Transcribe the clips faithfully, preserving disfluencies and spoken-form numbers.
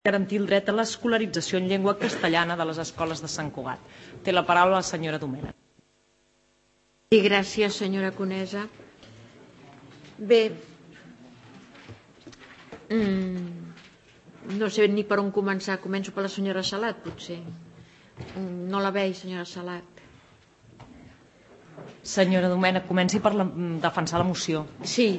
garantir el dret a l'escolarització en llengua castellana de les escoles de Sant Cugat. Té la paraula la senyora Domènech. Sí, gràcies, senyora Conesa. Bé, mm, no sé ni per on començar. Començo per la senyora Salat, potser. Mm, no la veig, senyora Salat. Senyora Domènech, comenci per la, defensar la moció. Sí.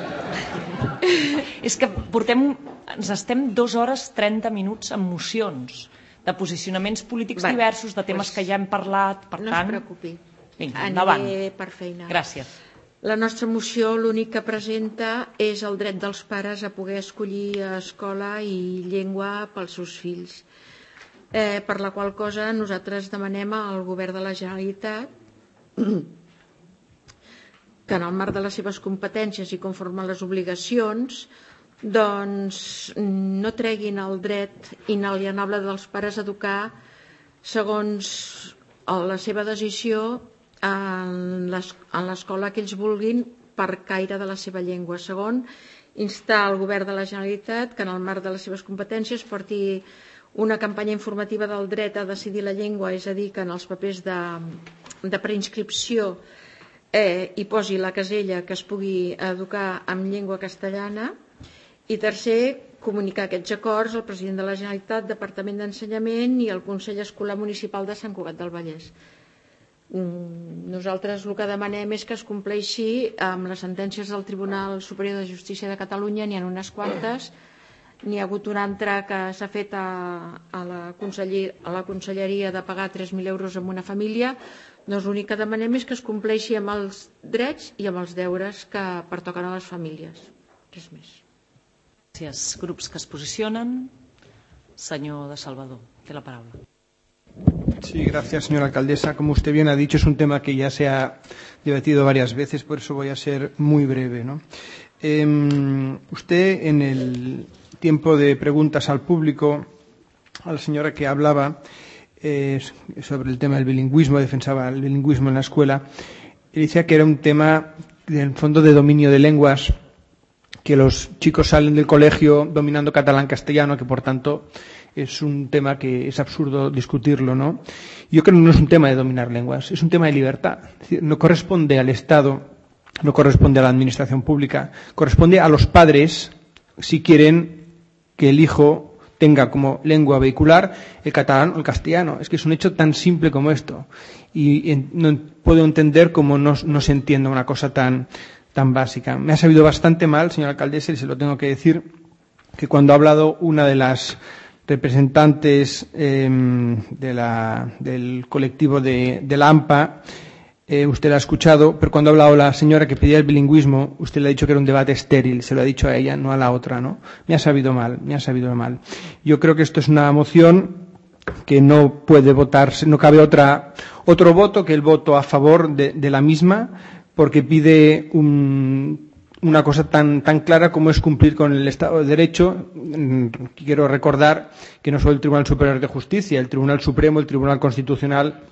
És que portem, ens estem dues hores trenta minuts amb mocions de posicionaments polítics Va, diversos, de temes pues, que ja hem parlat, per no tant... es preocupi. Vinga, endavant. Aniré per feina. Gràcies. La nostra moció l'únic que presenta és el dret dels pares a poder escollir escola i llengua pels seus fills. Eh, per la qual cosa nosaltres demanem al govern de la Generalitat que en el marc de les seves competències i conforme a les obligacions doncs no treguin el dret inalienable dels pares a educar segons la seva decisió en l'escola que ells vulguin per caire de la seva llengua. Segon, instar el govern de la Generalitat que en el marc de les seves competències porti una campanya informativa del dret a decidir la llengua, és a dir, que en els papers de, de preinscripció eh, hi posi la casella que es pugui educar en llengua castellana. I tercer, comunicar aquests acords al president de la Generalitat, Departament d'Ensenyament i al Consell Escolar Municipal de Sant Cugat del Vallès. Nosaltres el que demanem és que es compleixi amb les sentències del Tribunal Superior de Justícia de Catalunya, n'hi ha unes quantes, n'hi ha hagut una altra que s'ha fet a, a, la a la Conselleria de pagar tres mil euros a una família. Doncs l'únic que demanem és que es compleixi amb els drets i amb els deures que pertoquen a les famílies. Res més. Gràcies. Grups que es posicionen. Señor de Salvador, té la palabra. Sí, gracias, señora alcaldesa. Como usted bien ha dicho, es un tema que ya se ha debatido varias veces, por eso voy a ser muy breve, ¿no? Eh, usted, en el tiempo de preguntas al público, a la señora que hablaba eh, sobre el tema del bilingüismo, defensaba el bilingüismo en la escuela, y decía que era un tema, en el fondo, de dominio de lenguas, que los chicos salen del colegio dominando catalán-castellano, que por tanto es un tema que es absurdo discutirlo, ¿no? Yo creo que no es un tema de dominar lenguas, es un tema de libertad. Es decir, no corresponde al Estado, no corresponde a la administración pública, corresponde a los padres si quieren que el hijo tenga como lengua vehicular el catalán o el castellano. Es que es un hecho tan simple como esto. Y en, no puedo entender cómo no, no se entienda una cosa tan, tan básica. Me ha sabido bastante mal, señora alcaldesa, y se lo tengo que decir, que cuando ha hablado una de las representantes eh, de la, del colectivo de, de la AMPA, eh, usted la ha escuchado, pero cuando ha hablado la señora que pedía el bilingüismo, usted le ha dicho que era un debate estéril, se lo ha dicho a ella, no a la otra, ¿no? Me ha sabido mal, me ha sabido mal. Yo creo que esto es una moción que no puede votarse, no cabe otra, otro voto que el voto a favor de, de la misma, porque pide un, una cosa tan, tan clara como es cumplir con el Estado de Derecho. Quiero recordar que no solo el Tribunal Superior de Justicia, el Tribunal Supremo, el Tribunal Constitucional,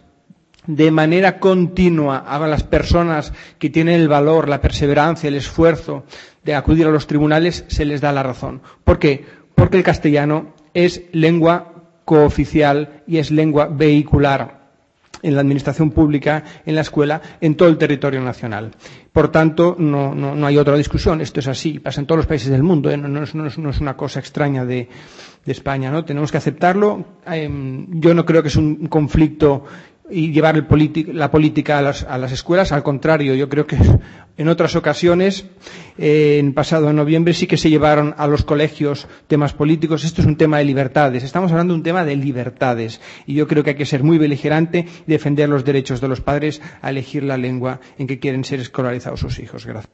de manera continua a las personas que tienen el valor, la perseverancia, el esfuerzo de acudir a los tribunales, se les da la razón. ¿Por qué? Porque el castellano es lengua cooficial y es lengua vehicular en la administración pública, en la escuela, en todo el territorio nacional. Por tanto, no, no, no hay otra discusión. Esto es así, pasa en todos los países del mundo, ¿eh? no, no, es, no, es, no es una cosa extraña de, de España, ¿no? Tenemos que aceptarlo. Eh, yo no creo que es un conflicto y llevar el la política a las, a las escuelas. Al contrario, yo creo que en otras ocasiones, eh, en pasado noviembre, sí que se llevaron a los colegios temas políticos. Esto es un tema de libertades. Estamos hablando de un tema de libertades. Y yo creo que hay que ser muy beligerante y defender los derechos de los padres a elegir la lengua en que quieren ser escolarizados sus hijos. Gracias.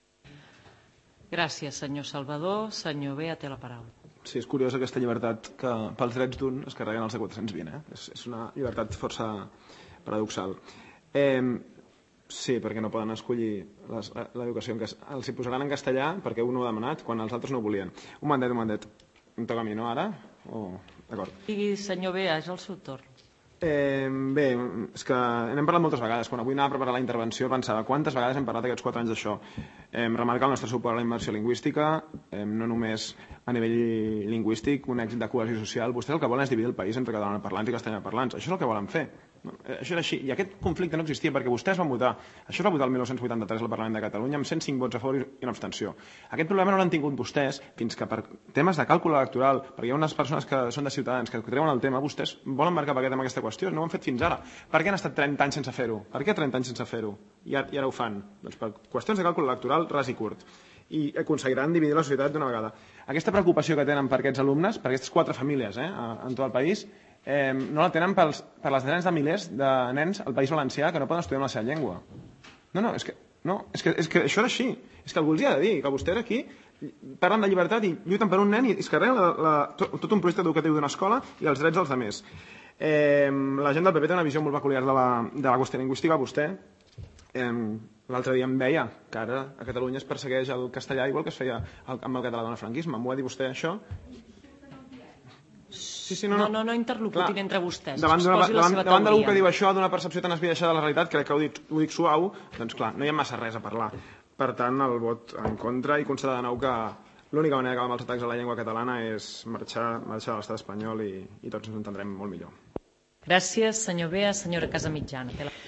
Gràcies, senyor Salvador. Senyor Bea, té la paraula. Sí, és curiós aquesta llibertat que pels drets d'un es carreguen els de quatre-cents vint. Eh? És, és una llibertat força paradoxal. Eh, sí, perquè no poden escollir l'educació. Els hi posaran en castellà perquè un ho ha demanat quan els altres no ho volien. Un mandat, un mandat. Em toca a mi, no, ara? Oh, d'acord. I senyor Bea, és el seu torn. Eh, bé, és que n'hem parlat moltes vegades. Quan avui anava a preparar la intervenció pensava quantes vegades hem parlat aquests quatre anys d'això. Eh, remarcar el nostre suport a la immersió lingüística, eh, no només a nivell lingüístic, un èxit de cohesió social. Vostès el que volen és dividir el país entre catalanoparlants i castellanoparlants. Això és el que volen fer. No, això era així. I aquest conflicte no existia perquè vostès van votar. Això es va votar el mil nou-cents vuitanta-tres al Parlament de Catalunya amb cent cinc vots a favor i una abstenció. Aquest problema no l'han tingut vostès fins que per temes de càlcul electoral, perquè hi ha unes persones que són de Ciutadans que treuen el tema, vostès volen marcar paquet amb aquesta qüestió. No ho han fet fins ara. Per què han estat trenta anys sense fer-ho? Per què trenta anys sense fer-ho? I ara ho fan. Doncs per qüestions de càlcul electoral ras i curt. I aconseguiran dividir la societat d'una vegada. Aquesta preocupació que tenen per aquests alumnes, per aquestes quatre famílies eh, en tot el país, eh, no la tenen pels, per les desenes de milers de nens al País Valencià que no poden estudiar en la seva llengua. No, no, és que, no, és que, és que això era així. És que algú els ha de dir que vostès aquí parlen de llibertat i lluiten per un nen i es carreguen la, la, tot, tot un projecte educatiu d'una escola i els drets dels altres. Eh, la gent del P P té una visió molt peculiar de la, de la qüestió lingüística. Vostè eh, l'altre dia em veia que ara a Catalunya es persegueix el castellà igual que es feia el, amb el català del franquisme. M'ho va dir vostè, això? Sí, sí, no, no, no, no interlocutin entre vostès. Davant, davant, davant, davant d'algú que diu això, d'una percepció tan esbiaixada de la realitat, crec que ho dic, ho dic suau, doncs clar, no hi ha massa res a parlar. Per tant, el vot en contra i constatar de nou que l'única manera d'acabar amb els atacs a la llengua catalana és marxar, marxar de l'estat espanyol i, i tots ens entendrem molt millor. Gràcies, senyor Bea. Senyora Casamitjana.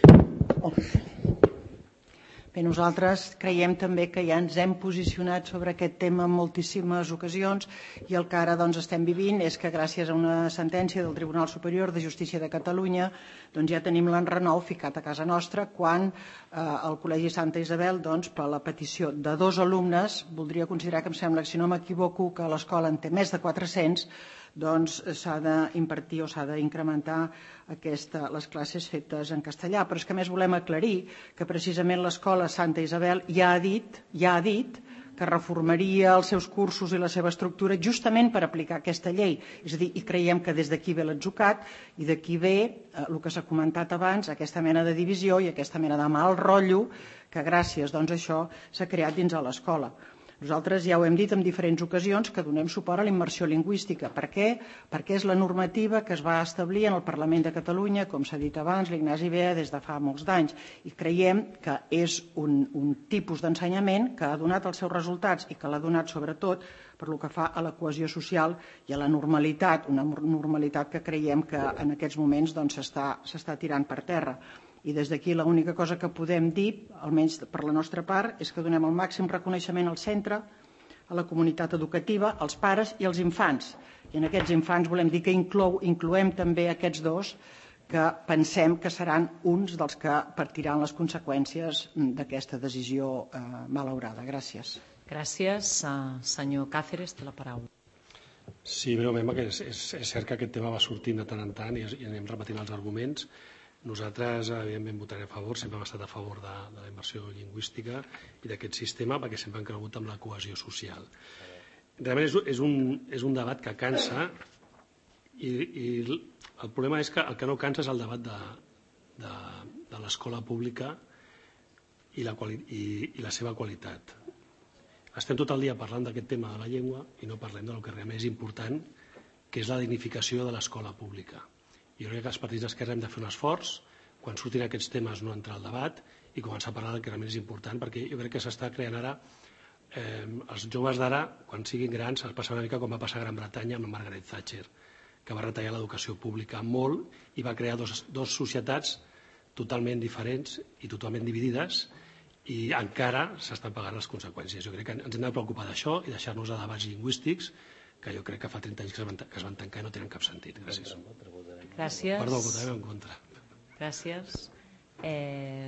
Bé, nosaltres creiem també que ja ens hem posicionat sobre aquest tema en moltíssimes ocasions i el que ara doncs, estem vivint és que gràcies a una sentència del Tribunal Superior de Justícia de Catalunya doncs, ja tenim l'enrenou ficat a casa nostra quan eh, el Col·legi Santa Isabel, doncs, per la petició de dos alumnes, voldria considerar que em sembla que si no m'equivoco que l'escola en té més de quatre-cents, doncs s'ha d'impartir o s'ha d'incrementar aquesta, les classes fetes en castellà. Però és que a més volem aclarir que precisament l'escola Santa Isabel ja ha dit, ja ha dit que reformaria els seus cursos i la seva estructura justament per aplicar aquesta llei. És a dir, i creiem que des d'aquí ve l'atzucac i d'aquí ve eh, el que s'ha comentat abans, aquesta mena de divisió i aquesta mena de mal rotllo que gràcies doncs, a això s'ha creat dins de l'escola. Nosaltres ja ho hem dit en diferents ocasions que donem suport a la immersió lingüística. Per què? Perquè és la normativa que es va establir en el Parlament de Catalunya, com s'ha dit abans, l'Ignasi Bea, des de fa molts d'anys. I creiem que és un, un tipus d'ensenyament que ha donat els seus resultats i que l'ha donat sobretot per lo que fa a la cohesió social i a la normalitat, una normalitat que creiem que en aquests moments doncs, s'està s'està tirant per terra. I des d'aquí l'única cosa que podem dir, almenys per la nostra part, és que donem el màxim reconeixement al centre, a la comunitat educativa, als pares i als infants. I en aquests infants volem dir que inclou, incloem també aquests dos que pensem que seran uns dels que partiran les conseqüències d'aquesta decisió eh, malaurada. Gràcies. Gràcies. Uh, senyor Cáceres, té la paraula. Sí, breument, perquè és, és, és cert que aquest tema va sortint de tant en tant i, i anem repetint els arguments. Nosaltres, evidentment, votarem a favor, sempre hem estat a favor de, de la immersió lingüística i d'aquest sistema perquè sempre han cregut en la cohesió social. Realment és, és, un, és un debat que cansa i, i el problema és que el que no cansa és el debat de, de, de l'escola pública i la, quali, i, i la seva qualitat. Estem tot el dia parlant d'aquest tema de la llengua i no parlem del que realment és important, que és la dignificació de l'escola pública. Jo crec que els partits d'esquerra hem de fer un esforç, quan surtin aquests temes no entrar al debat i començar a parlar del que realment és important, perquè jo crec que s'està creant ara, eh, els joves d'ara, quan siguin grans, es passa una mica com va passar a Gran Bretanya amb Margaret Thatcher, que va retallar l'educació pública molt i va crear dos, dos societats totalment diferents i totalment dividides i encara s'estan pagant les conseqüències. Jo crec que ens hem de preocupar d'això i deixar-nos de debats lingüístics que jo crec que fa trenta anys que es van, que es van tancar i no tenen cap sentit. Gràcies. Gràcies. Perdó, votarem en contra. Gràcies. Eh,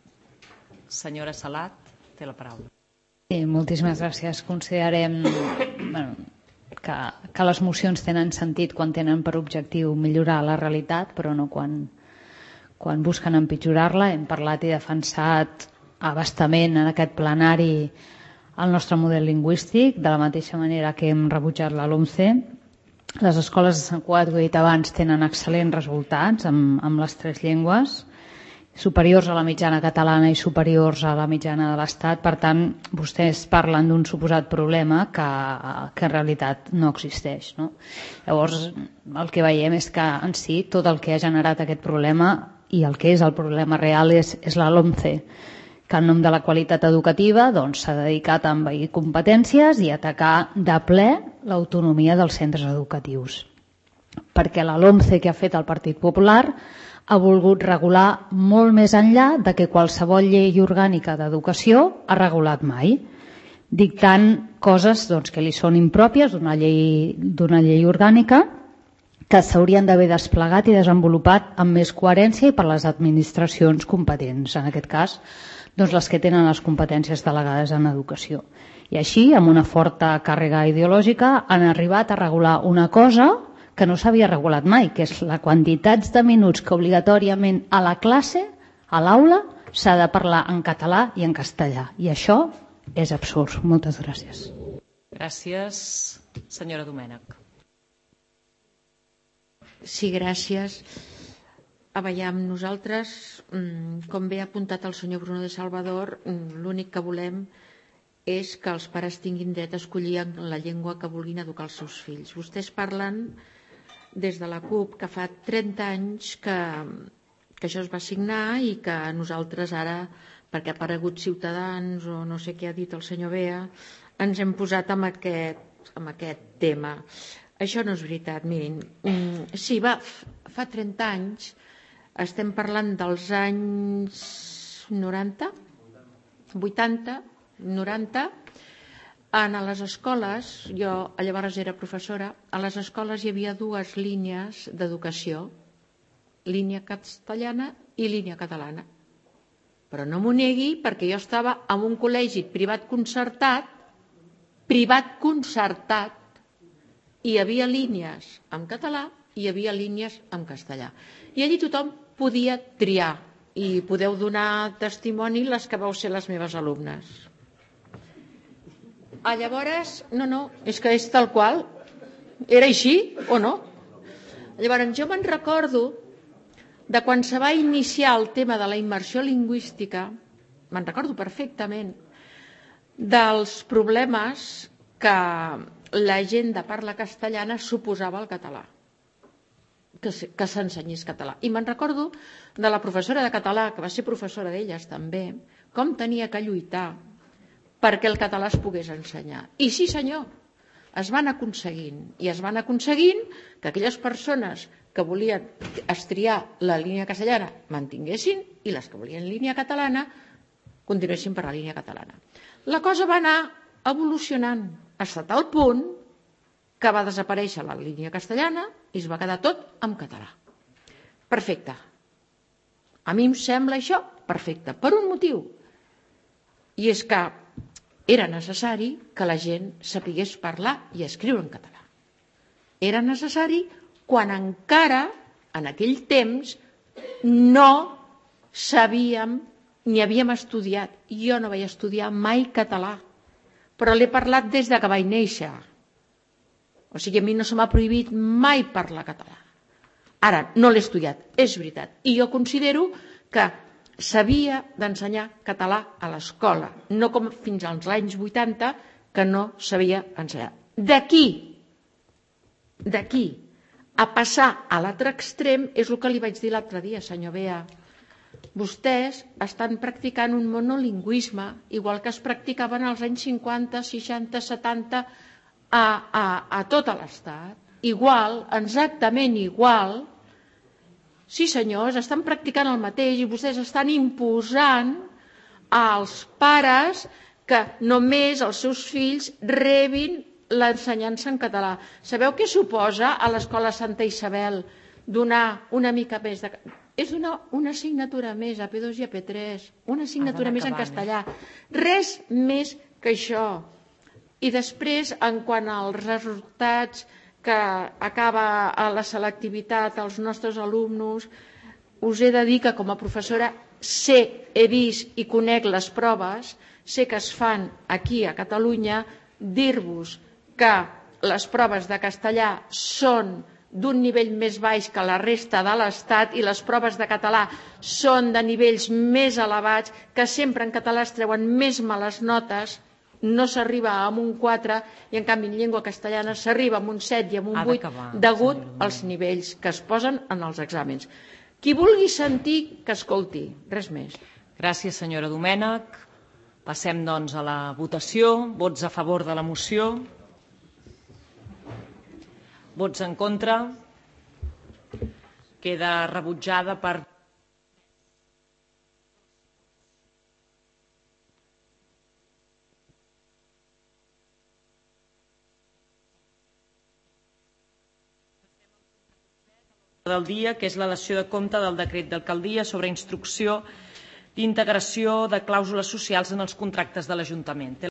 senyora Salat, té la paraula. Sí, moltíssimes gràcies. Considerem bueno, que, que les mocions tenen sentit quan tenen per objectiu millorar la realitat, però no quan, quan busquen empitjorar-la. Hem parlat i defensat a bastament en aquest plenari el nostre model lingüístic, de la mateixa manera que hem rebutjat la LOMCE. Les escoles de Sant Cugat, ho he dit abans, tenen excel·lents resultats amb, amb les tres llengües, superiors a la mitjana catalana i superiors a la mitjana de l'Estat. Per tant, vostès parlen d'un suposat problema que, que en realitat no existeix. No? Llavors, el que veiem és que en si tot el que ha generat aquest problema i el que és el problema real és, és la LOMCE, que en nom de la qualitat educativa doncs, s'ha dedicat a envair competències i a atacar de ple l'autonomia dels centres educatius. Perquè la LOMCE que ha fet el Partit Popular ha volgut regular molt més enllà de que qualsevol llei orgànica d'educació ha regulat mai, dictant coses doncs, que li són impròpies d'una llei, d'una llei orgànica que s'haurien d'haver desplegat i desenvolupat amb més coherència i per les administracions competents, en aquest cas doncs les que tenen les competències delegades en educació. I així, amb una forta càrrega ideològica, han arribat a regular una cosa que no s'havia regulat mai, que és la quantitat de minuts que obligatòriament a la classe, a l'aula, s'ha de parlar en català i en castellà. I això és absurd. Moltes gràcies. Gràcies, senyora Domènech. Sí, gràcies. A veure, nosaltres, com bé ha apuntat el senyor Bruno de Salvador, l'únic que volem és que els pares tinguin dret a escollir la llengua que vulguin educar els seus fills. Vostès parlen des de la CUP que fa trenta anys que, que això es va signar i que nosaltres ara, perquè ha aparegut Ciutadans o no sé què ha dit el senyor Bea, ens hem posat amb aquest, amb aquest tema. Això no és veritat, mirin. Sí, va, fa trenta anys, estem parlant dels anys noranta, vuitanta, noranta, en les escoles, jo llavors era professora, a les escoles hi havia dues línies d'educació, línia castellana i línia catalana. Però no m'ho negui perquè jo estava en un col·legi privat concertat, privat concertat, i hi havia línies en català i hi havia línies en castellà. I allí tothom podia triar i podeu donar testimoni les que vau ser les meves alumnes. Ah, llavors, no, no, és que és tal qual. Era així o no? Llavors, jo me'n recordo de quan se va iniciar el tema de la immersió lingüística, me'n recordo perfectament, dels problemes que la gent de parla castellana suposava al català, que s'ensenyés català. I me'n recordo de la professora de català, que va ser professora d'elles també, com tenia que lluitar perquè el català es pogués ensenyar. I sí, senyor, es van aconseguint, i es van aconseguint que aquelles persones que volien estriar la línia castellana mantinguessin i les que volien línia catalana continuessin per la línia catalana. La cosa va anar evolucionant fins a tal punt que va desaparèixer la línia castellana i es va quedar tot en català. Perfecte. A mi em sembla això perfecte, per un motiu. I és que era necessari que la gent sapigués parlar i escriure en català. Era necessari quan encara, en aquell temps, no sabíem ni havíem estudiat. Jo no vaig estudiar mai català, però l'he parlat des de que vaig néixer. O sigui, a mi no se m'ha prohibit mai parlar català. Ara, no l'he estudiat, és veritat. I jo considero que s'havia d'ensenyar català a l'escola, no com fins als anys vuitanta, que no s'havia ensenyat. D'aquí, d'aquí, a passar a l'altre extrem, és el que li vaig dir l'altre dia, senyor Bea. Vostès estan practicant un monolingüisme, igual que es practicaven als anys cinquanta, seixanta, setanta, a, a, a tot l'Estat. Igual, exactament igual. Sí, senyors, estan practicant el mateix i vostès estan imposant als pares que només els seus fills rebin l'ensenyança en català. Sabeu què suposa a l'Escola Santa Isabel donar una mica més de... És donar una assignatura més a P dos i a P tres, una assignatura més en castellà. Res més que això. I després, en quant als resultats que acaba a la selectivitat als nostres alumnes, us he de dir que com a professora sé, he vist i conec les proves, sé que es fan aquí a Catalunya, dir-vos que les proves de castellà són d'un nivell més baix que la resta de l'Estat i les proves de català són de nivells més elevats, que sempre en català es treuen més males notes, no s'arriba a un quatre i en canvi en llengua castellana s'arriba a un set i a un vuit degut als nivells que es posen en els exàmens. Qui vulgui sentir, que escolti, res més. Gràcies, senyora Domènech. Passem, doncs, a la votació. Vots a favor de la moció. Vots en contra. Queda rebutjada per... del dia, que és la dació de compte del decret d'alcaldia sobre instrucció d'integració de clàusules socials en els contractes de l'Ajuntament.